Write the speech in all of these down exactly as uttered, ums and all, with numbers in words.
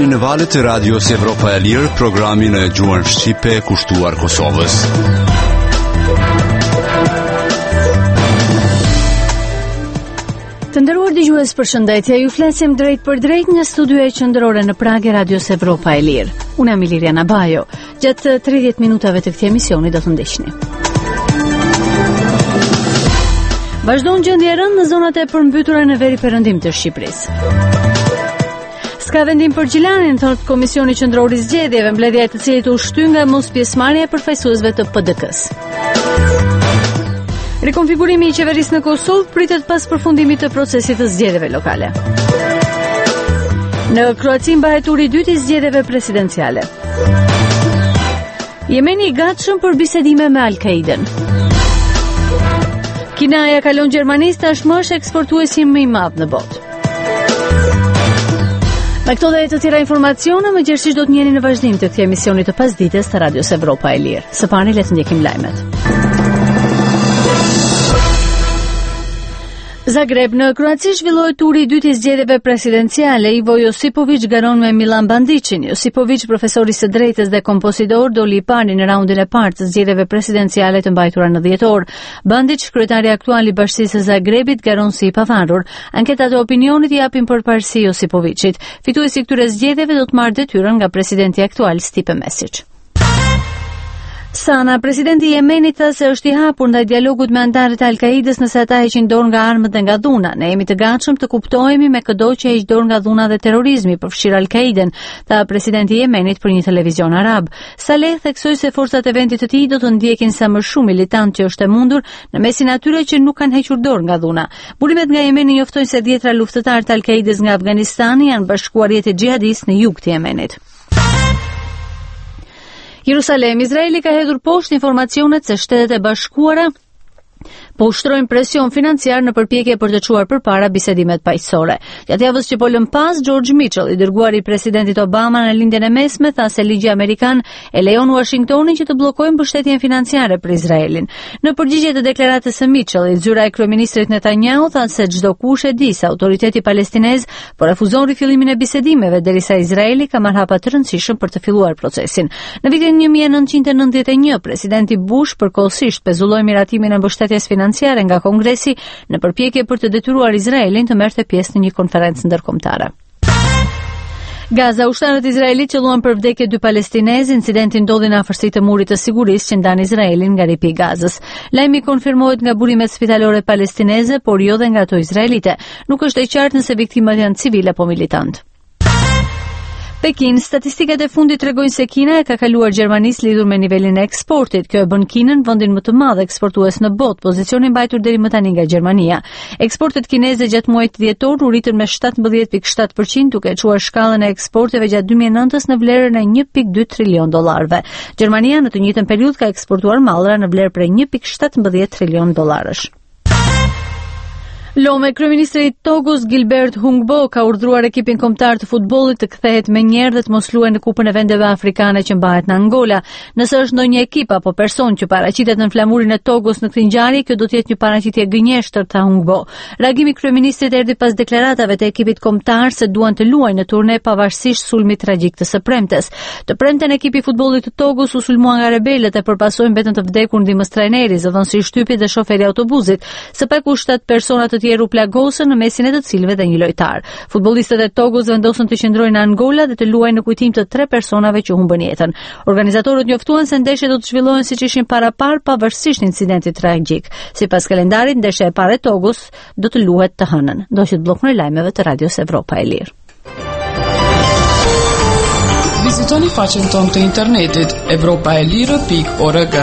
në valët e radios Evropa e Lirë, programin e gjuhën shqipe kushtuar Kosovës. Të nderuar dëgjues, përshëndetje. Ju flasim drejt për drejt nga studioja qendrore në Pragë e radios Evropa e Lirë. Unë jam Iliriana Bajo. Gjatë tridhjetë minutave të këtij emisioni do të ndiqni. Vazhdon gjendja e rëndë në zonat e përmbytura në veri perëndim të Shqipërisë. Ska vendim për Gjilanin, thot Komisioni Qendror i Zgjedhjeve, mbledhja e të cilit u shty nga mospjesëmarrja e përfaqësuesve të P D K-s. Rikonfigurimi i qeverisë në Kosovë pritet pas përfundimit të procesit të zgjedhjeve lokale. Në Kroaci mbahet turi i dytë i zgjedhjeve presidenciale. Jemeni i gatshëm për bisedime me Al-Kaiden. Kinaja kalon Gjermanisë, tashmë është eksportuesi më i madh në botë. Me këto dhe të tjera informacione, më gjerësisht do të njeni në vazhdim të këtij emisioni të pasdites të radios Evropa e Lirë. Së pari le të ndjekim lajmet. Zagreb, në Kroaci zhvillohet turi i dytë i zgjedhjeve presidenciale. Ivo Josipović garon me Milan Bandićin. Josipović, profesori së drejtës dhe kompozitor, doli i pari në raundin e parë të zgjedhjeve presidenciale të mbajtura në dhjetor. Bandić, kryetari aktual i Bashkisë së Zagrebit, garon si i pavarur. Anketat e opinionit i japin përparësi Josipovićit. Fituesi i këtyre zgjedhjeve do të marrë detyrën nga presidenti aktual Stipe Mesić. Sana, presidenti i Jemenit, tha se është i hapur ndaj dialogut me anëtarët e Al-Kaidës nëse ata heqin dorë nga armët dhe nga dhuna. Ne jemi të gatshëm të kuptohemi me çdo që heq dorë nga dhuna dhe terrorizmi, përfshirë Al-Kaiden, tha presidenti i Jemenit për një televizion arab. Saleh theksoi se forcat e vendit të tij do të ndjekin sa më shumë militant që është e mundur në mesin atyre që nuk kanë hequr dorë nga dhuna. Burimet nga Jemeni njoftojnë se dhjetra luftëtarë të Al-Kaidës nga Afganistani janë bashkuar jetë xhihadistë në jug të Jemenit. Jerusalem, Izraeli ka hedhur poshtë informacionet se Shtetet e Bashkuara po ushtrojnë presion financiar në përpjekje për të çuar përpara bisedimet paqësore. Gjatë javës që po lëm pas, George Mitchell, i dërguari i presidentit Obama në lindjen e mesme, tha se ligji amerikan e lejon Washingtonin që të bllokojë mbështetjen financiare për Izraelin. Në përgjigje të deklaratës së Mitchellit, zyra e kryeministrit Netanyahu tha se çdo kush e di se autoriteti palestinez po refuzon rifillimin e bisedimeve derisa Izraeli ka marrë hapa të rëndësishëm për të filluar procesin. Në vitin një mijë e nëntëqind e nëntëdhjetë e një, presidenti Bush përkohësisht pezulloi miratimin e mbështetjes financiare nga Kongresi në përpjekje për të detyruar Izraelin të merrte pjesë në një konferencë ndërkombëtare. Gaza, ushtarët izraelit qelluan për vdekje dy palestinezë. Incidenti ndodhi në afërsitë të murit të sigurisë që ndan Izraelin nga ripi i Gazës. Lajmi konfirmohet nga burimet spitalore palestineze, por jo dhe nga ato izraelite. Nuk është e qartë nëse viktimat janë civil apo militant. Pekin, statistikat e fundit tregojnë se Kina e ka kaluar Gjermanisë lidhur me nivelin e eksportit. Kjo e bën Kinën vendin më të madh eksportues në botë, pozicioni mbajtur deri më tani nga Gjermania. Eksportet kineze gjatë muajit dhjetor u rritën me shtatëmbëdhjetë pikë shtatë përqind, duke çuar shkallën e eksporteve gjatë dy mijë e nëntës në vlerën e një pikë dy trilion dollarëve. Gjermania në të njëjtën periudhë ka eksportuar mallra në vlerë prej një pikë shtatëmbëdhjetë trilion dollarësh. Lome, kryeministri i Togos Gilbert Hungbo ka urdhëruar ekipin kombëtar të futbollit të kthehet menjëherë dhe të mos luajë në Kupën e Vendeve Afrikane që mbahet në Angola. Nëse është ndonjë ekip apo person që paraqitet në flamurin e Togos në këtë ngjarje, kjo do të jetë një paraqitje gënjeshtër, tha Hungbo. Reagimi i kryeministrit erdhi pas deklaratave të ekipit kombëtar se duan të luajnë në turne pavarësisht sulmit tragjik të së premtes. Të premten ekipi i futbollit të Togos u sulmua nga rebelët e përpasoi mbetën të vdekur ndihmës trajneri, zëvendësi i shtypit dhe shoferi i autobusit. Së paku shtat persona të tjerë u plagosën në mesin e të cilëve dhe një lojtar. Futbollistët e Togos vendosën të qëndrojnë në Angola dhe të luajnë në kujtim të tre personave që humbën jetën. Organizatorët njoftuan se ndeshjet do të zhvillohen siç ishin parapar pavarësisht incidentit tragjik. Sipas kalendarit, ndeshja e parë e Togos do të luhet të hënën. Ndoqët bllokun e lajmeve të radios Evropa e Lirë. Vizitoni faqen tonë të internetit evropaelire pikë org.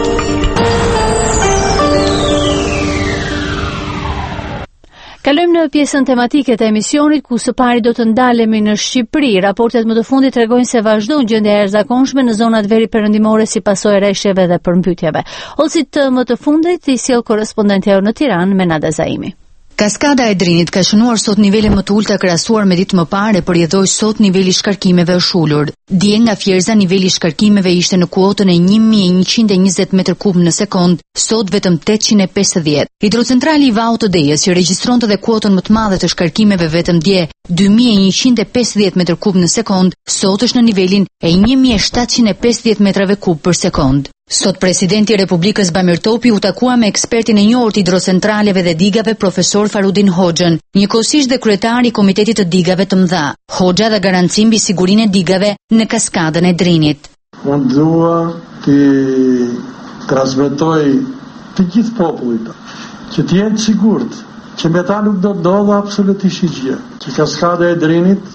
Kalojmë në pjesën tematike të emisionit, ku së pari do të ndalemi në Shqipëri. Raportet më të fundit tregojnë se vazhdon gjendja e jashtëzakonshme në zonat veri perëndimore si pasojë e rreshjeve dhe përmbytjeve. Holësit të më të fundit i sjell korrespondentja në Tiranë, Menada Zaimi. Kaskada e Drinit ka shënuar sot nivele më të ulta krahasuar me ditë më parë, por përjedhoi sot niveli i shkarkimeve është ulur. Dje nga Fjerza niveli i shkarkimeve ishte në kuotën e një mijë e njëqind e njëzet metër kub në sekond, sot vetëm tetëqind e pesëdhjetë. Hidrocentrali i Vaut të Dejës që regjistronte edhe kuotën më të madhe të shkarkimeve vetëm dje, dy mijë e njëqind e pesëdhjetë metër kub në sekond, sot është në nivelin e një mijë e shtatëqind e pesëdhjetë metrave kub për sekond. Sot presidenti i Republikës Bamir Topi u takua me ekspertin e njohur të hidrocentraleve dhe digave profesor Farudin Hoxhën, njëkohësisht dhe kryetari i Komitetit të Digave të Mëdha. Hoxha dha garanci mbi sigurinë e digave në Kaskadën e Drinit. Unë dua të transmetoj të gjithë popullit që të jenë të sigurt, që me ta nuk do të ndodhë absolutisht gjë, që Kaskada e Drinit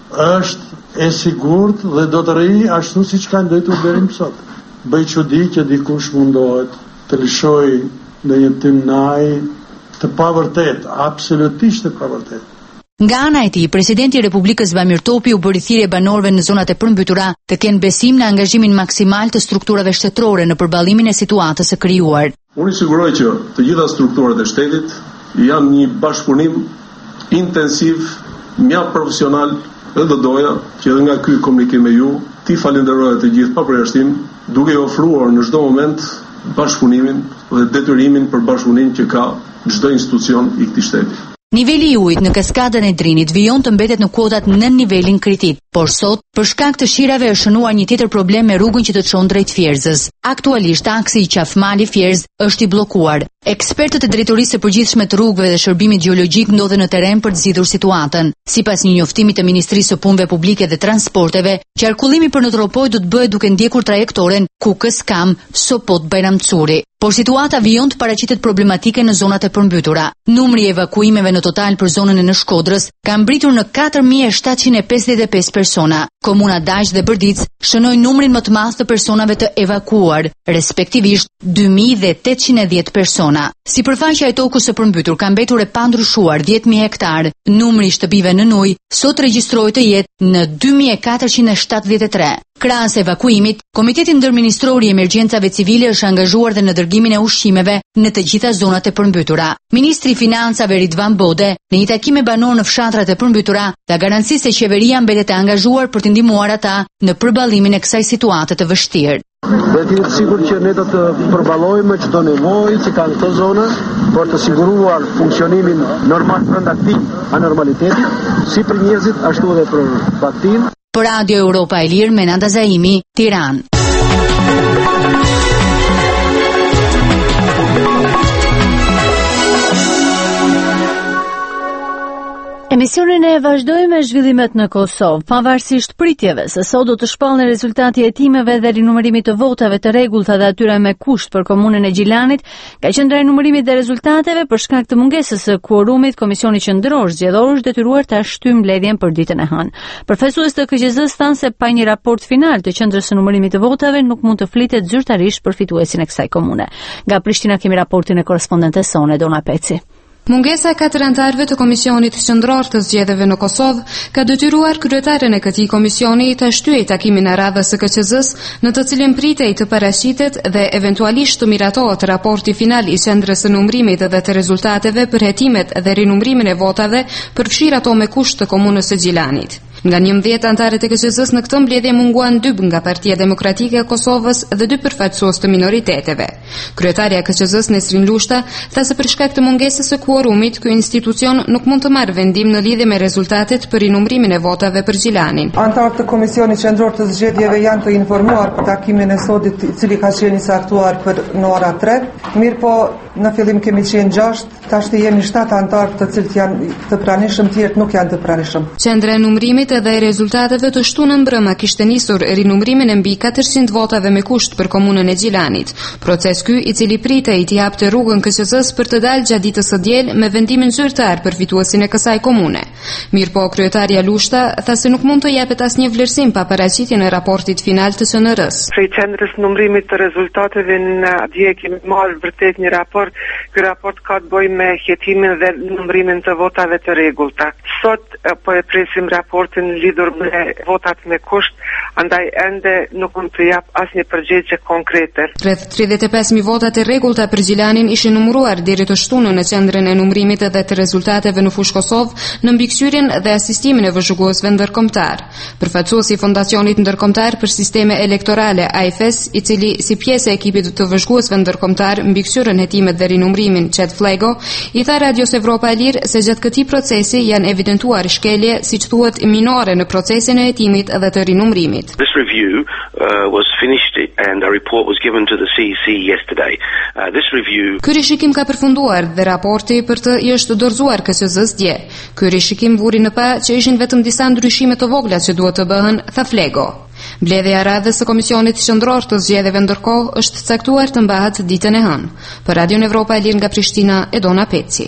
është e sigurt dhe do të rrijë ashtu siç ka ndodhur deri më sot. Bëj çudi që dikush mundohet të lëshoj në një timnaj të pavërtet, absolutisht të pavërtet. Nga ana e tij, presidenti i Republikës Bamir Topi u bëri thirrje banorëve në zonat e përmbytura të kenë besim në angazhimin maksimal të strukturave shtetërore në përballimin e situatës së krijuar. Unë i siguroj që të gjitha strukturat e shtetit janë një bashkëpunim intensiv, mjaft profesional, dhe do doja që edhe nga ky komunikim me ju ti falenderoj të gjithë pa përjashtim, duke ofruar në çdo moment bashkëpunimin dhe detyrimin për bashkëpunim që ka çdo institucion i këtij shteti. Niveli i ujit në Kaskadën e Drinit vijon të mbetet në kuotat në nivelin kritik, por sot, për shkak të shirave është shënuar një tjetër problem me rrugën që të çon drejt Fjerzës. Aktualisht aksi i Qafmali Fjerz është i bllokuar. Ekspertët e Drejtorisë së Përgjithshme të Rrugëve dhe Shërbimit Gjeologjik ndodhen në terren për të zgjidhur situatën. Sipas një njoftimi të Ministrisë së Punëve Publike dhe Transporteve, qarkullimi për në Tropoj do të bëhet duke ndjekur trajektoren Kukës-Kam, Sopot Bajramcuri. Por situata vijon të paraqitet problematike në zonat e përmbytura. Numri i evakuimeve në total për zonën e në Shkodrës ka mbritur në katër mijë e shtatëqind e pesëdhjetë e pesë persona. Komuna Dajç dhe Bërdic shënojnë numrin më të madh të personave të evakuuar, respektivisht dy mijë dhe tetëqind e dhjetë persona. Sipërfaqja e tokës së përmbytur ka mbetur e pandryshuar dhjetë mijë hektar. Numri i shtëpive në ujë sot regjistrohet të jetë në dy mijë e katërqind e shtatëdhjetë e tre. Krahas evakuimit, Komiteti Ndërministror i Emergjencave Civile është angazhuar dhe në dërgimin e ushqimeve në të gjitha zonat e përmbytura. Ministri i Financave Ridvan Bode, në një takim me banorë në fshatrat e përmbytura, dha garanci se qeveria mbetet e angazhuar për të ndihmuar ata në përballimin e kësaj situate të vështirë. Dhe të jetë sigur që ne do të përballojmë çdo nevojë që kanë këto zona për të siguruar funksionimin normal brenda këtij anormalitetit, si për njerëzit ashtu edhe për baktin. Për Radio Europa e Lirë, Menanda Zaimi, Tiranë. Emisionin e vazhdojmë me zhvillimet në Kosovë, pavarësisht pritjeve se sot do të shpallën rezultati e hetimeve dhe rinumërimit të votave të rregullta dhe atyre me kusht për komunën e Gjilanit, ka qendra e numërimit dhe rezultateve për shkak të mungesës së kuorumit, Komisioni Qendror Zgjedhor është detyruar ta shtyjë mbledhjen për ditën e hënë. Përfaqësues të K Q Z-s thanë se pa një raport final të qendrës së numërimit të votave nuk mund të flitet zyrtarisht për fituesin e kësaj komune. Nga Prishtina kemi raportin e korrespondentes sonë Dona Peci. Mungesa e katër anëtarëve të Komisionit Qendror të Zgjedhjeve në Kosovë ka detyruar kryetaren e këtij komisioni të shtyejë takimin e radhës së K Q Z-s, në të cilin pritej të paraqitet dhe eventualisht të miratohet raporti final i qendrës së numërimit dhe të rezultateve për hetimet dhe rinumërimin e votave përfshirë ato me kusht të komunës së Gjilanit. Nga njëmbëdhjetë anëtarët e K Q Z-s në këtë mbledhje munguan dy nga Partia Demokratike e Kosovës dhe dy përfaqësues të minoriteteve. Kryetaria e K Q Z-s Nesrin Lushta tha se për shkak të mungesës së kuorumit, ky institucion nuk mund të marrë vendim në lidhje me rezultatet për rinumërimin e votave për Gjilanin. Anëtarët të Komisionit Qendror të Zgjedhjeve janë të informuar për takimin e sotit, i cili ka qenë i saktuar për në ora tre. Mirë po, në fillim kemi qenë gjashtë, tash jemi shtatë anëtarë të cilët janë të pranishëm, tjerët nuk janë të pranishëm. Qendra e numërimit dhe e rezultateve të shtunën mbrëma kishte nisur rinumërimin e mbi katërqind votave me kusht për komunën e Gjilanit. Proces ky, i cili pritej të japte rrugën K Q Z-s për të dalë gjatë ditës së diel me vendimin zyrtar për fituesin e kësaj komune. Mirëpo kryetaria Lushta tha se nuk mund të japet asnjë vlerësim pa paraqitjen e raportit final të Q N R-s. Prej qendrës numërimit të rezultateve në dje kemi marrë vërtet një raport. Ky raport ka të bëjë me hetimin dhe numërimin të votave të rregullta. Sot po e presim raportin lidhur me votat me kusht, andaj ende nuk mund të jap asnjë përgjigje konkrete. Rreth tridhjetë e pesë mijë votat e rregullta për Gjilanin ishin numëruar deri të shtunën në qendrën e numërimit dhe të rezultateve në fushë Kosovë në mbikëqyrjen dhe asistimin e vëzhguesve ndërkombëtar. Përfaqësuesi i Fondacionit Ndërkombëtar për Sisteme Elektorale A I F E S, i cili si pjesë e ekipit të vëzhguesve ndërkombëtar mbikëqyrën hetimet dhe rinumrimin Chet Flego, i tha Radios Evropa e Lirë se gjatë këtij procesi janë evidentuar shkelje, siç thuhet, minore në procesin e hetimit dhe të rinumrimit. This review uh, was finished and a report was given to the C E C yesterday. Uh, this review Ky rishikim ka përfunduar dhe raporti për të i është dorëzuar K S Z-s dje. Ky rishikim vuri në pa që ishin vetëm disa ndryshime të vogla që duhet të bëhen, tha Flego. Mbledhja e radhës së Komisionit Qendror të Zgjedhjeve ndërkohë është caktuar të mbahet ditën e hënë. Për Radion Evropa e Lirë nga Prishtina, Edona Peci.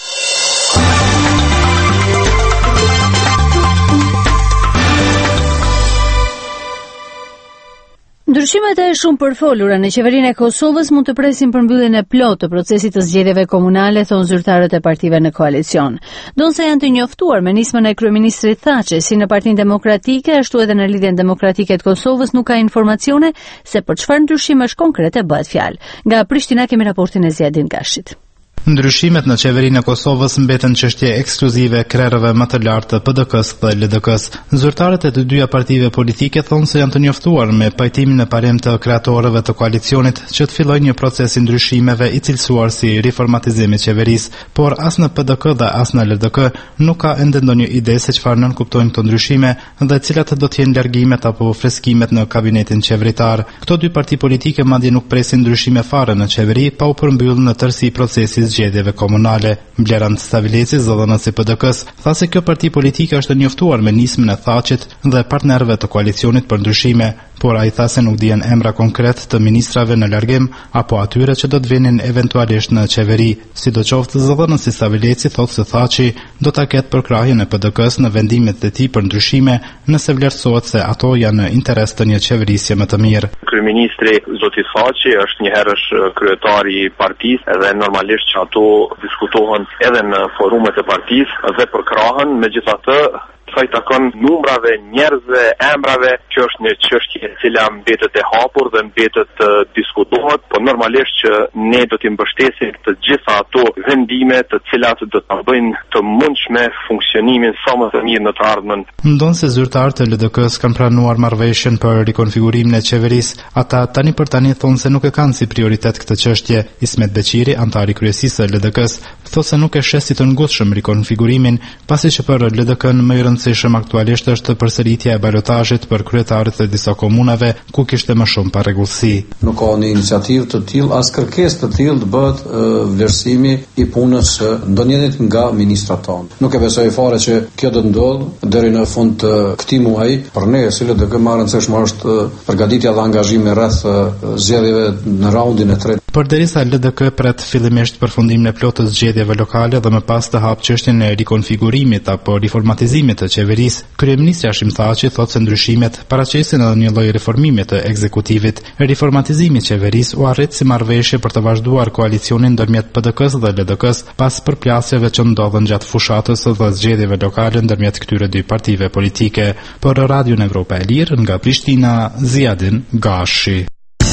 Ndryshimet e shumë përfolura në qeverinë e Kosovës mund të presin përmbylljen e plotë të procesit të zgjedhjeve komunale, thon zyrtarët e partive në koalicion. Donse janë të njoftuar me nismën e kryeministrit Thaçi, si në Partinë Demokratike, ashtu edhe në Lidhjen Demokratike të Kosovës nuk ka informacione se për çfarë ndryshimesh konkrete bëhet fjalë. Nga Prishtina kemi raportin e Ziadin Gashit. Ndryshimet në qeverinë e Kosovës mbeten çështje ekskluzive krerëve më të lartë të P D K-s dhe L D K-s. Zyrtarët e të dyja partive politike thonë se janë të njoftuar me pajtimin e parem të kreatorëve të koalicionit që të fillojë një proces i ndryshimeve i cilësuar si riformatizim i qeverisë, por as në P D K dhe as në L D K nuk ka ende ndonjë ide se çfarë nën kuptojnë këto ndryshime dhe cilat do të jenë largimet apo freskimet në kabinetin qeveritar. Këto dy parti politike madje nuk presin ndryshime fare në qeveri pa u përmbyllur në tërësi procesi zgjedhjeve komunale. Blerand Stavileci, zëdhënësi P D K-s, tha se kjo parti politike është njoftuar me nismën e Thaçit dhe partnerëve të koalicionit për ndryshime, por ai tha se nuk dihen emra konkret të ministrave në largim apo atyre që do të vinin eventualisht në qeveri. Sidoqoftë, zëdhënësi Stavileci thotë se Thaçi do ta ketë përkrahjen e P D K-s në vendimet e tij për ndryshime nëse vlerësohet se ato janë në interes të një qeverisje më të mirë. Kryeministri zoti Thaçi është një herësh kryetari i partisë dhe normalisht që ato diskutohen edhe në forumet e partisë dhe përkrahen, megjithatë sa i takon numrave, njerëzve, emrave, që është një çështje e cila mbetet e hapur dhe mbetet të diskutohet, por normalisht që ne do t'i mbështesim të gjitha ato vendime të cilat do ta bëjnë të mundshme funksionimin sa më të mirë në të ardhmen. Ndonse zyrtarët e L D K-s kanë pranuar marrëveshjen për rikonfigurimin e qeverisë, ata tani për tani thonë se nuk e kanë si prioritet këtë çështje. Ismet Beqiri, antari kryesisë së L D K-s, thotë se nuk e sheh si të ngutshëm rikonfigurimin, pasi që për L D K-n më i rëndësishëm aktualisht është përsëritja e balotazhit për kryetarët e disa komunave ku kishte më shumë parregullsi. Nuk ka një iniciativë të tillë, as kërkesë të tillë të bëhet vlerësimi i punës së ndonjërit nga ministrat tonë. Nuk e besoj fare që kjo do të ndodhë deri në fund të këtij muaji. Për ne, si L D K, më rëndësishme është përgatitja dhe angazhimi rreth zgjedhjeve në raundin e tretë. Përderisa L D K pret fillimisht përfundimin e plotë të zgjedhjeve lokale dhe më pas të hap çështjen e rikonfigurimit apo riformatizimit të qeverisë, kryeministri Hashim Thaçi thotë se ndryshimet paraqesin edhe një lloj reformimi të ekzekutivit. Reformatizimi i qeverisë u arrit si marrëveshje për të vazhduar koalicionin ndërmjet P D K-s dhe L D K-s pas përplasjeve që ndodhen gjatë fushatës dhe zgjedhjeve lokale ndërmjet këtyre dy partive politike. Për Radion Evropa e Lirë nga Prishtina, Ziadin Gashi.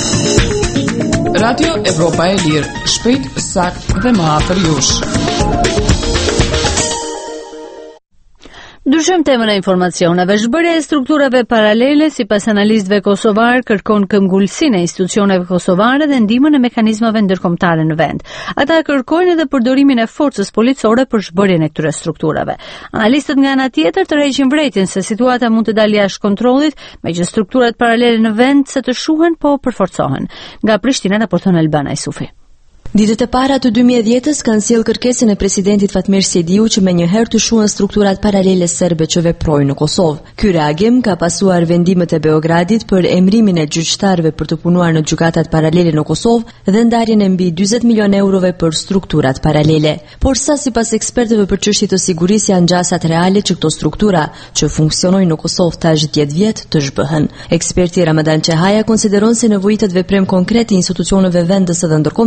Radio Evropa e Lirë, shpejt, sakt dhe më afër jush. Ndryshojmë temën e informacioneve. Zhbërja e strukturave paralele sipas analistëve kosovar kërkon këmbgulsinë e institucioneve kosovare dhe ndihmën e mekanizmave ndërkombëtare në vend. Ata kërkojnë edhe përdorimin e forcës policore për zhbërjen e këtyre strukturave. Analistët nga ana tjetër tërheqin vërejtjen se situata mund të dalë jashtë kontrollit, megjithëse strukturat paralele në vend se të shuhen po përforcohen. Nga Prishtina raporton Elbana Isufi. Ditët e para të dy mijë e dhjetës kanë sjellë kërkesën e presidentit Fatmir Sediu që me njëherë të shuhen strukturat paralele serbe që veprojnë në Kosovë. Ky reagim ka pasuar vendimet e Beogradit për emrimin e gjyqtarëve për të punuar në gjykatat paralele në Kosovë dhe ndarjen e mbi dyzet milion eurove për strukturat paralele. Por sa sipas ekspertëve për çështje të sigurisë janë gjasat reale që këto struktura që funksionojnë në Kosovë tash dhjetë vjet të zhbëhen. Eksperti Ramadan Çehaja konsideron se nevojitet veprem konkret i institucioneve vendëse dhe ndërkombëtare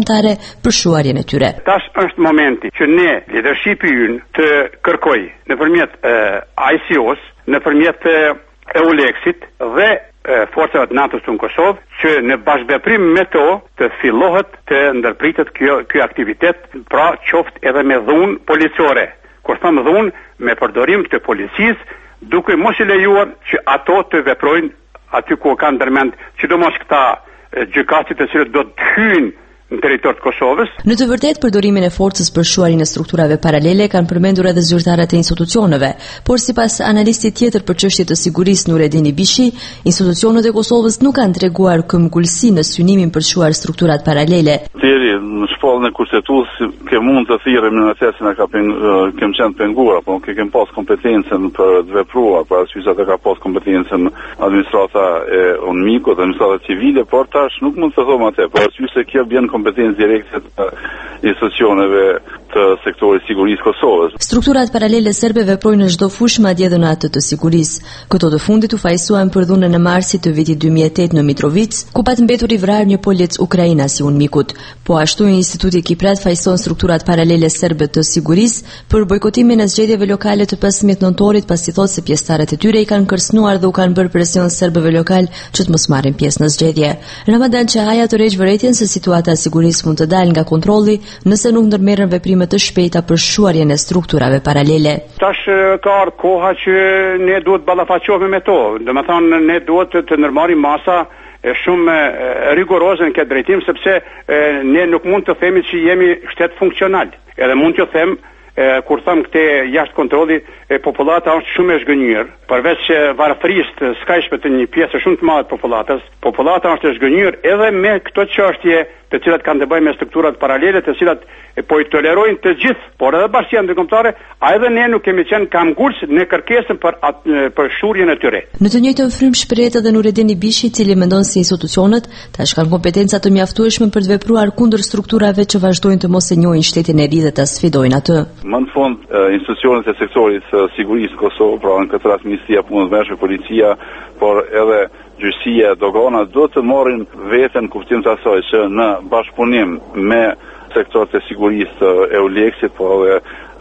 për shuarjen e tyre. Tash është momenti që ne, leadershipi ynë, të kërkoj nëpërmjet I C O-s, nëpërmjet EULEX-it dhe forcat NATO-s në Kosovë, që në bashkëveprim me to të fillohet të ndërpritet kjo, kjo aktivitet, pra qoftë edhe me dhunë policore. Kur thëmë dhunë, me përdorim të policisë, duke mos i lejuar që ato të veprojnë aty ku kanë ndërmend, sidomos këta gjykatësit të cilët do të hyjnë në territor të Kosovës. Në të vërtetë, përdorimin e forcës për shuarin e strukturave paralele kanë përmendur edhe zyrtarët e institucioneve, por sipas analistit tjetër për çështje të sigurisë Nureddin Ibishi, institucionet e Kosovës nuk kanë treguar këmbgulsi në synimin për shuar strukturat paralele. Deri në shpallën e kushtetuesit ke mund të thirremi në atë na ka kem qenë penguar, apo ke kem pas kompetencën për të vepruar, për arsye se ka pas kompetencën administrata e UNMIK-ut, administrata civile, por tash nuk mund të them atë, për arsye se kjo bën kompetencë direkte të institucioneve të sektorit sigurisë Kosovës. Strukturat paralele serbe veprojnë në çdo fushë, madje edhe në atë të sigurisë. Këto të fundit u fajsuan për dhunën e marsit të vitit dy mijë e tetë në Mitrovic, ku pat mbetur i vrarë një polec ukrainas i UNMIK-ut. Po ashtu Instituti Kiprat fajson strukturat paralele serbe të sigurisë për bojkotimin e zgjedhjeve lokale të pesëmbëdhjetë nëntorit, pasi thotë se pjesëtarët e tyre i kanë kërcënuar dhe u kanë bërë presion serbëve lokal që të mos marrin pjesë në zgjedhje. Ramadan Çahaja tërheq vërejtjen se situata e sigurisë mund të dalë nga kontrolli nëse nuk ndërmerren veprime të shpejta për shuarjen e strukturave paralele. Tash ka ardhur koha që ne duhet ballafaqohemi me to. Domethënë ne duhet të ndërmarrim masa shumë rigoroze në këtë drejtim, sepse ne nuk mund të themi që jemi shtet funksional. Edhe mund të them kur them këtë jashtë kontrolli, popullata është shumë e zgënjur, përveç që varfërisë të skajshme të një pjesë shumë të madhe të popullatës, popullata është e zgënjur edhe me këto çështje të cilat kanë të bëjnë me strukturat paralele, të cilat po i tolerojnë të gjithë, por edhe bashkia ndërkombëtare, a edhe ne nuk kemi qenë kamguls në kërkesën për atë, për shurjen e tyre. Në të njëjtën frymë shprehet edhe Nureddin Ibishi, i cili mendon se institucionet tash kanë kompetenca të mjaftueshme për të vepruar kundër strukturave që vazhdojnë të mos e njohin shtetin e ri dhe ta sfidojnë atë. Më në fund, institucionet e sektorit sigurisë Kosovë, pra në këtë rast Ministria e Punës së Brendshme, policia, por edhe gjyqësia, dogana do të marrin veten kuptim të asaj që në bashkëpunim me sektorët e sigurisë të EULEX-it, po edhe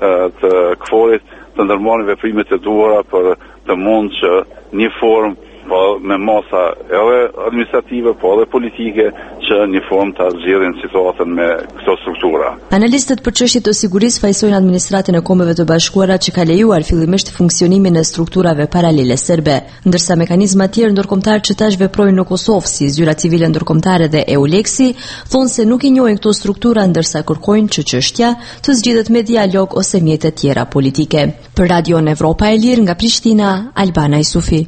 të KFOR-it, të ndërmarrin veprimet e duhura për të mund që një formë, po me masa edhe administrative, po edhe politike, që një formë të zgjidhin situatën me këto struktura. Analistët për çështje të sigurisë fajsojnë administratën e Kombeve të Bashkuara që ka lejuar fillimisht funksionimin e strukturave paralele serbe, ndërsa mekanizma të tjerë ndërkombëtar që tash veprojnë në Kosovë, si zyra civile ndërkombëtare dhe EULEX-i, thonë se nuk i njohin këto struktura, ndërsa kërkojnë që çështja të zgjidhet me dialog ose mjete tjera politike. Për Radion Evropa e Lirë nga Prishtina, Albana Isufi.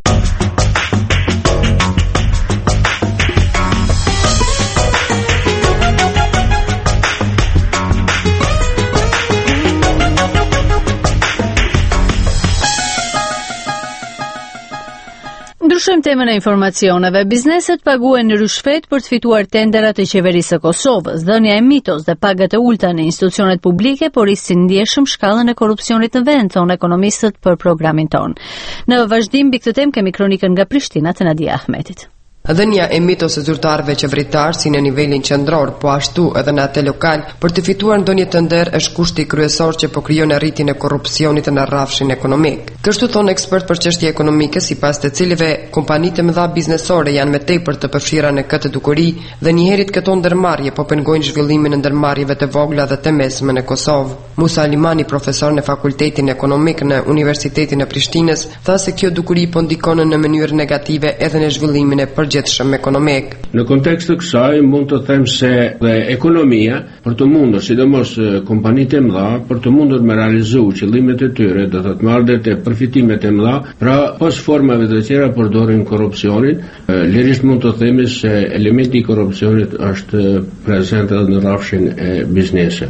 Ndryshojmë temën e informacioneve. Bizneset paguajnë rishfet për të fituar tenderat e qeverisë së Kosovës. Dhënia e mitos dhe pagat e ulta në institucionet publike porrisin ndjeshëm shkallën e korrupsionit në vend, thonë ekonomistët për programin ton. Në vazhdim mbi këtë temë kemi kronikën nga Prishtina të Nadia Ahmetit. Dhënia e mitos së zyrtarëve qeveritar si në nivelin qendror, po ashtu edhe në atë lokal, për të fituar ndonjë tender është kushti kryesor që po krijon arritjen e korrupsionit në rrafshin ekonomik. Kështu thon ekspert për çështje ekonomike, sipas të cilëve kompanitë e mëdha biznesore janë me tepër të përfshira në këtë dukuri dhe njëherët këto ndërmarrje po pengojnë zhvillimin e ndërmarrjeve të vogla dhe të mesme në Kosovë. Musa Alimani, profesor në Fakultetin Ekonomik në Universitetin e Prishtinës, tha se kjo dukuri po ndikon në mënyrë negative edhe në zhvillimin e përgjithshëm ekonomik. Në kontekst të kësaj mund të them se dhe ekonomia për të mundur, sidomos kompanitë e mëdha, për të mundur me realizu qëllimet e tyre, do të marrëdet e përfitimet e mëdha, pra pas formave të tjera përdorin korrupsionin, lirisht mund të themi se elementi i korrupsionit është prezent edhe në rrafshin e bizneseve.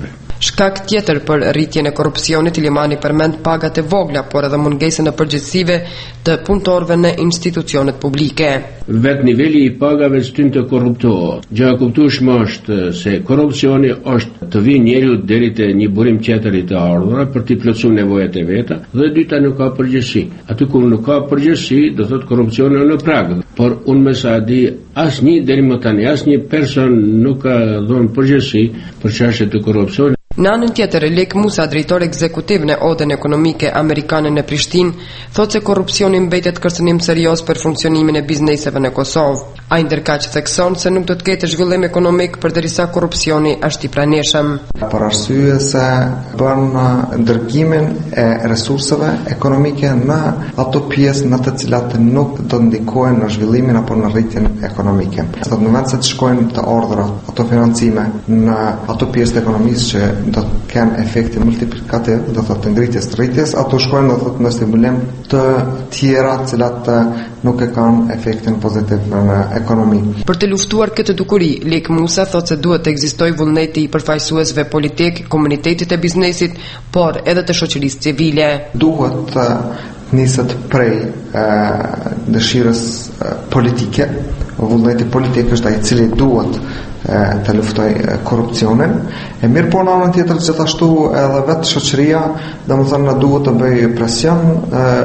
Shkak tjetër për rritjen e korrupsionit, Ilimani përmend pagat e vogla, por edhe mungesën e përgjegjësive të punëtorëve në institucionet publike. Vet niveli i pagave shtyn të korruptohet. Gjë e kuptueshme është se korrupsioni është të vinë njeriu deri te një burim tjetër i të ardhurave për të plotësuar nevojat e veta, dhe dyta nuk ka përgjegjësi. Aty ku nuk ka përgjegjësi, do thotë korrupsioni në prag. Por unë më sa di, asnjë deri më tani, asnjë person nuk ka dhënë përgjegjësi për çështje të korrupsionit. Në anën tjetër, Lek Musa, drejtor ekzekutiv në Odën Ekonomike Amerikane në Prishtinë, thotë se korrupsioni mbetet kërcënim serioz për funksionimin e bizneseve në Kosovë. Ai ndërkaq thekson se nuk do të ketë zhvillim ekonomik përderisa korrupsioni është i pranishëm. Për arsye se bën ndërgimin e resurseve ekonomike në ato pjesë në të cilat nuk do të ndikojnë në zhvillimin apo në rritjen ekonomike. Sot në vend se të shkojnë të ordhrat, ato financime në ato pjesë të ekonomisë që do të kenë efekte multiplikativ, do të thotë ngritjes të rritjes, ato shkojnë do të thotë në stimulim të tjera të cilat nuk e kanë efektin pozitiv në ekonomi. Për të luftuar këtë dukuri, Lek Musa thotë se duhet të ekzistojë vullneti i përfaqësuesve politik, komunitetit e biznesit, por edhe të shoqërisë civile. Duhet të niset prej e, dëshirës e, politike. Vullneti politik është ai i cili duhet të luftoj korrupsionin. E mirë, po në anën tjetër gjithashtu edhe vetë shoqëria, domethënë duhet të bëjë presion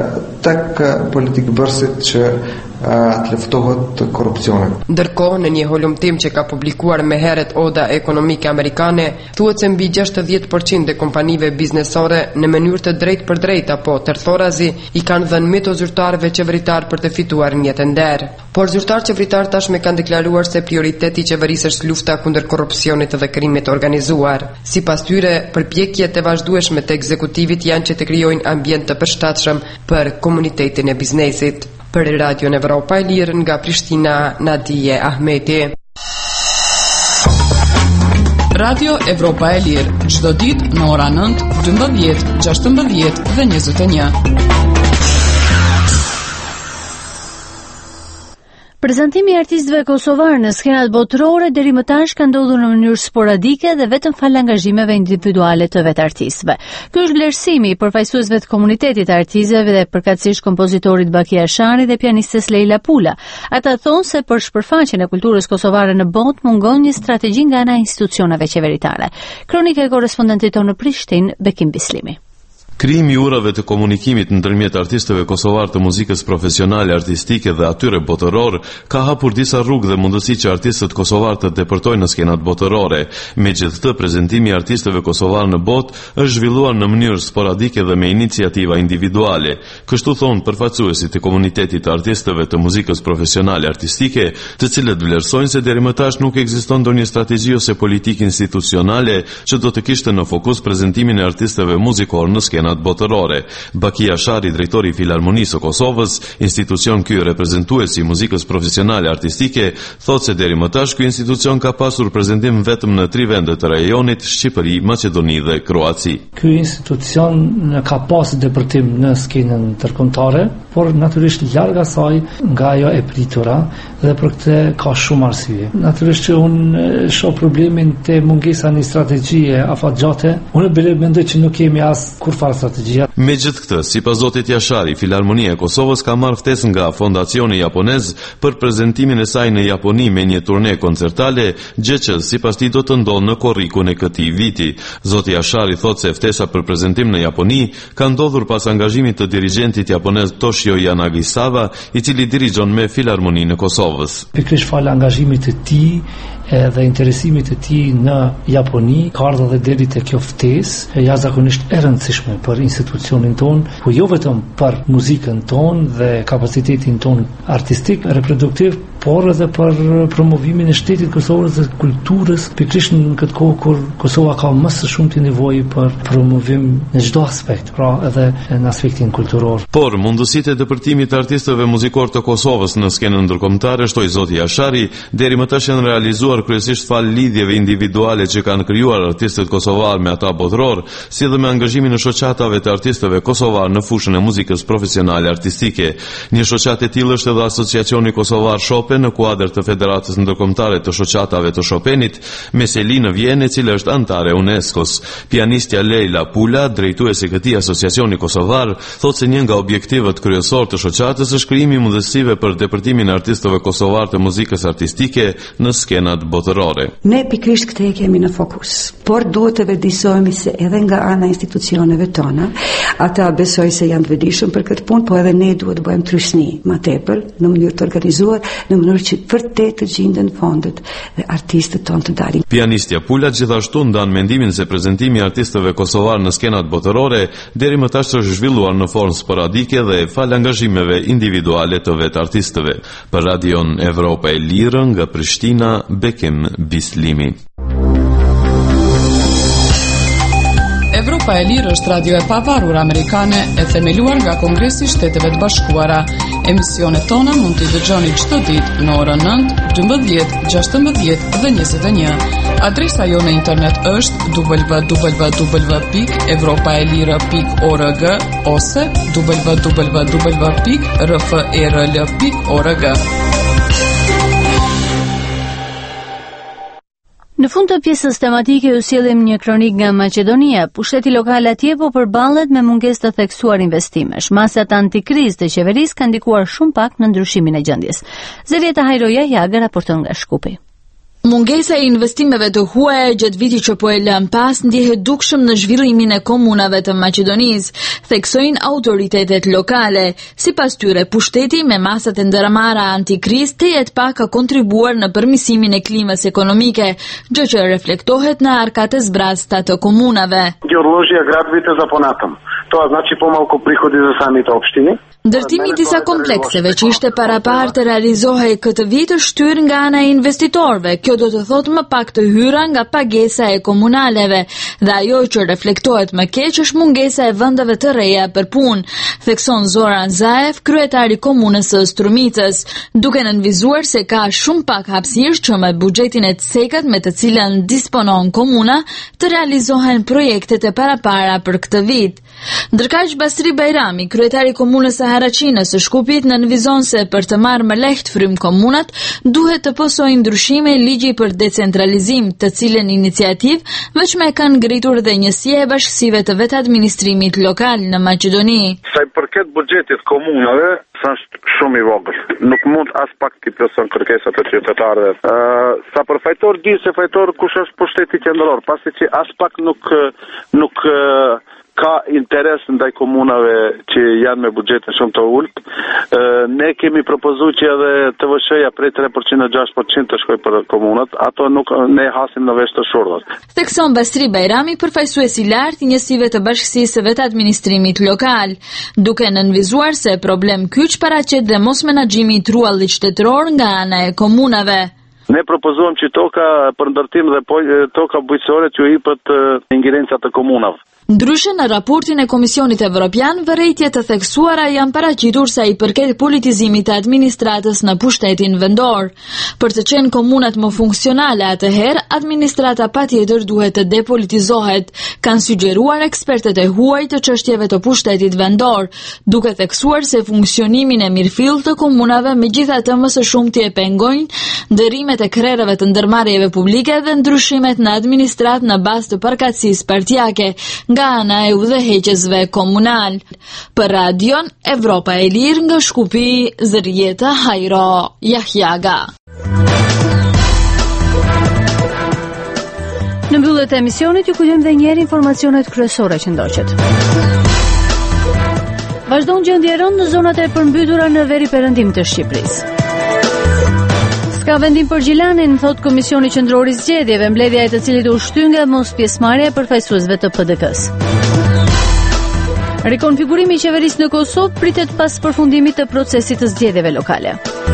tek politikbërësit që të luftohet korrupsionin. Ndërkohë, në një holumtim që ka publikuar më herët Oda Ekonomike Amerikane, thuhet se mbi gjashtëdhjetë përqind e kompanive biznesore në mënyrë të drejtë për drejtë apo tërthorazi i kanë dhënë mito zyrtarëve qeveritar për të fituar një tender. Por zyrtarë qeveritar tashmë kanë deklaruar se prioriteti i qeverisë është lufta kundër korrupsionit dhe krimit organizuar. Sipas tyre, përpjekjet e vazhdueshme të ekzekutivit janë që të krijojnë ambient të përshtatshëm për komunitetin e biznesit. Për Radio Evropa e Lirë nga Prishtina, Nadije Ahmeti. Radio Evropa e Lirë, çdo ditë në ora nëntë, dymbëdhjetë, gjashtëmbëdhjetë dhe njëzet e një. Prezantimi i artistëve kosovar në skenat botërore deri më tash ka ndodhur në mënyrë sporadike dhe vetëm fal angazhimeve individuale të vetë artistëve. Ky është vlerësimi i përfaqësuesve të komunitetit të artistëve dhe përkatësisht kompozitorit Baki Ashari dhe pianistes Leila Pula. Ata thonë se për shpërfaqjen e kulturës kosovare në botë mungon një strategji nga ana e institucioneve qeveritare. Kronika e korrespondentit tonë në Prishtinë, Bekim Bislimi. Krijimi i urave të komunikimit ndërmjet artistëve kosovar të muzikës profesionale, artistike dhe atyre botëror ka hapur disa rrugë dhe mundësi që artistët kosovar të depërtojnë në skenat botërore. Megjithatë, prezantimi i artistëve kosovar në botë është zhvilluar në mënyrë sporadike dhe me iniciativa individuale. Kështu thonë përfaqësuesit të komunitetit të artistëve të muzikës profesionale artistike, të cilët vlerësojnë se deri më tash nuk ekziston ndonjë strategji ose politikë institucionale që do të kishte në fokus prezantimin e artistëve muzikor në skenat botërore. Baki Ashari, drejtori i Filharmonisë së Kosovës, institucion ky reprezentues i muzikës profesionale artistike, thotë se deri më tash ky institucion ka pasur prezantim vetëm në tri vende të rajonit, Shqipëri, Maqedoni dhe Kroaci. Ky institucion ka pas depërtim në skenën ndërkombëtare, por natyrisht larg asaj nga ajo e pritura dhe për këtë ka shumë arsye. Natyrisht që unë shoh problemin te mungesa një strategjie afatgjate. Unë bile mendoj që nuk kemi as kur fare strategjia. Megjithatë, sipas zotit Jashari, Filharmonia e Kosovës ka marrë ftesë nga Fondacioni Japonez për prezantimin e saj në Japoni me një turne koncertale, gjë që sipas tij do të ndodhë në korrikun e këtij viti. Zoti Jashari thotë se ftesa për prezantim në Japoni ka ndodhur pas angazhimit të dirigjentit japonez Toshio Yanagisawa, i cili dirigjon me Filharmoninë e Kosovës. Pikërisht fal angazhimit të tij dhe interesimit të tij në Japoni, ka ardhur edhe deri te kjo ftesë, e jashtëzakonisht e rëndësishme për institucionin ton, po jo vetëm për muzikën ton dhe kapacitetin ton artistik, reproduktiv, por edhe për promovimin e shtetit Kosovës dhe kulturës, pikërisht në këtë kohë kur Kosova ka më së shumti nevojë për promovim në çdo aspekt, pra edhe në aspektin kulturor. Por mundësitë e depërtimit të artistëve muzikor të Kosovës në skenën ndërkombëtare, shtoi zoti Jashari, deri më tash janë realizuar ndryshuar kryesisht fal lidhjeve individuale që kanë krijuar artistët kosovar me ata botror, si dhe me angazhimin e shoqatave të artistëve kosovar në fushën e muzikës profesionale artistike. Një shoqat e tillë është edhe Asociacioni Kosovar Chopin në kuadër të Federatës Ndërkombëtare të Shoqatave të Chopinit, me seli në Vjenë, e cila është antare UNESCO-s. Pianistja Leila Pula, drejtuesi i këtij asociacioni kosovar, thotë se një nga objektivat kryesor të shoqatës është krijimi i mundësive për depërtimin e artistëve kosovar të muzikës artistike në skenat botërore. Ne pikrisht këtë e kemi në fokus, por duhet të vërdisojmë se edhe nga ana institucioneve tona, ata besoj se janë të vërdishëm për këtë punë, po edhe ne duhet të bëjmë trysni më tepër, në mënyrë të organizuar, në mënyrë që vërtet të gjenden fondet dhe artistët tonë të dalin. Pianistja Pula gjithashtu ndan mendimin se prezantimi i artistëve kosovar në skenat botërore deri më tash është zhvilluar në formë sporadike dhe fal angazhimeve individuale të vetë artistëve. Për Radion Evropa e Lirë nga Prishtina, Bekim Bislimi. Evropa e Lirë është radio e pavarur amerikane e themeluar nga Kongresi i Shteteve të Bashkuara. Emisionet tona mund t'i dëgjoni çdo ditë në orën nëntë, dymbëdhjetë, gjashtëmbëdhjetë dhe njëzet e një. Adresa jo në internet është w w w pikë evropaelire pikë org ose w w w pikë r f e r l pikë org. Në fund të pjesës tematike ju sjellim një kronik nga Maqedonia. Pushteti lokal atje po përballet me mungesë të theksuar investimesh. Masat antikrizë të qeverisë kanë ndikuar shumë pak në ndryshimin e gjendjes. Zelieta Hajroja Jaga raporton nga Shkupi. Mungesa e investimeve të huaja gjatë vitit që po e lën pas ndjehet dukshëm në zhvillimin e komunave të Maqedonisë, theksojnë autoritetet lokale. Sipas tyre, pushteti me masat e ndërmarra antikrizë të jetë pak ka kontribuar në përmirësimin e klimës ekonomike, gjë që reflektohet në arkat e zbrasta të komunave. Геоложија градовите за понатам. Тоа значи помалку приходи за самите општини. Ndërtimi i disa komplekseve që ishte parapar të realizohej këtë vit është shtyr nga ana e investitorëve. Kjo do të thotë më pak të hyra nga pagesa e komunaleve dhe ajo që reflektohet më keq është mungesa e vendeve të reja për punë, thekson Zoran Zaev, kryetari i komunës së Strumicës, duke nënvizuar se ka shumë pak hapësirë që me buxhetin e cekat me të cilën disponon komuna të realizohen projektet e parapara për këtë vit. Ndërkaq Basri Bajrami, kryetari i komunës së Haraçinës së Shkupit, nënvizon se për të marrë më lehtë frym komunat, duhet të pësojnë ndryshime ligji për decentralizim, të cilën iniciativë vetëm e kanë ngritur dhe njësia e bashkësive të vetë administrimit lokal në Maqedoni. Sa i përket buxhetit komunave, është shumë i vogël. Nuk mund as pak të plotëson kërkesat e qytetarëve. Uh, sa për fajtor di se fajtor kush është pushteti qendror, pasi që as pak nuk nuk uh, ka interes ndaj komunave që janë me buxhetin shumë të ulët. Ne kemi propozuar që edhe T V S-ja prej tre përqind në gjashtë përqind të shkojë për komunat, ato nuk ne hasim në vesh të shurdhat. Thekson Basri Bajrami, përfaqësues i lartë i njësive të bashkësisë së vetë administrimit lokal, duke nënvizuar se problem kyç paraqet dhe mos menaxhimi i truallit shtetëror nga ana e komunave. Ne propozuam që toka për ndërtim dhe toka bujqësore që i pët ingerencat të komunave. Ndryshe në raportin e Komisionit Evropian, vërejtje të theksuara janë paraqitur sa i përket politizimit të administratës në pushtetin vendor. Për të qenë komunat më funksionale atëherë, administrata patjetër duhet të depolitizohet, kanë sugjeruar ekspertët e huaj të çështjeve të pushtetit vendor, duke theksuar se funksionimin e mirëfill të komunave megjithatë më së shumti e pengojnë ndërimet e krerëve të ndërmarrjeve publike dhe ndryshimet në administrat në bazë të përkatësisë partijake nga ana e udhëheqësve komunal. Për Radion Evropa e Lirë nga Shkupi, Zërieta Hajro Jahjaga. Në mbyllje të emisionit ju kujtojmë edhe një herë informacionet kryesore që ndoqet. Vazhdon gjendja e rëndë në zonat e përmbytura në veriperëndim të Shqipërisë. Ska vendim për Gjilanin, thot Komisioni Qendror i Zgjedhjeve, mbledhja e të cilit u shty nga mos pjesëmarrja e përfaqësuesve të P D K-s. Rikonfigurimi i qeverisë në Kosovë pritet pas përfundimit të procesit të zgjedhjeve lokale.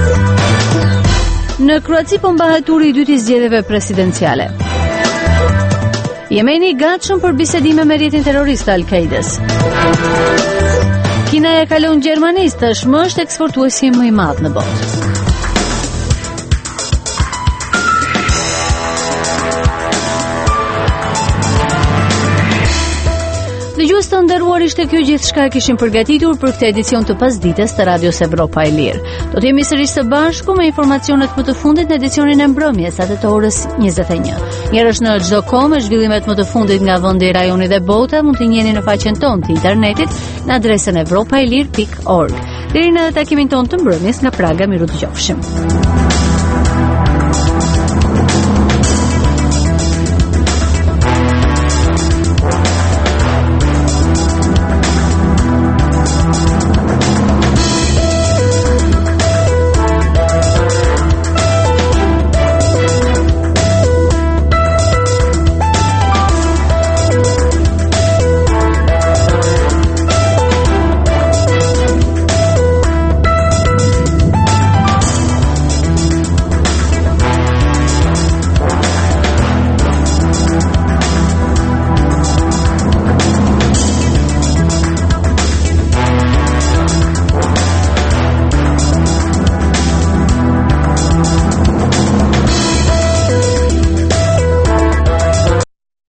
Në Kroaci po mbahet turi i dytë i zgjedhjeve presidenciale. Jemeni gatshëm për bisedime me rrjetin terrorist Al-Kaides. Kina e kalon Gjermanisë, tashmë është eksportuesi më i madh në botë. Dëgjues të nderuar, ishte ky gjithçka e kishim përgatitur për këtë edicion të pasdites të Radios Evropa e Lirë. Do të jemi sërish së bashku me informacionet më të fundit në edicionin e mbrëmjes atë të orës njëzet e një. Njerësh në çdo kohë me zhvillimet më të fundit nga vendi, rajoni dhe bota mund t'i njihni në faqen tonë të internetit në adresën evropaelir pikë org. Deri në takimin tonë të mbrëmjes nga Praga, miru dëgjofshim.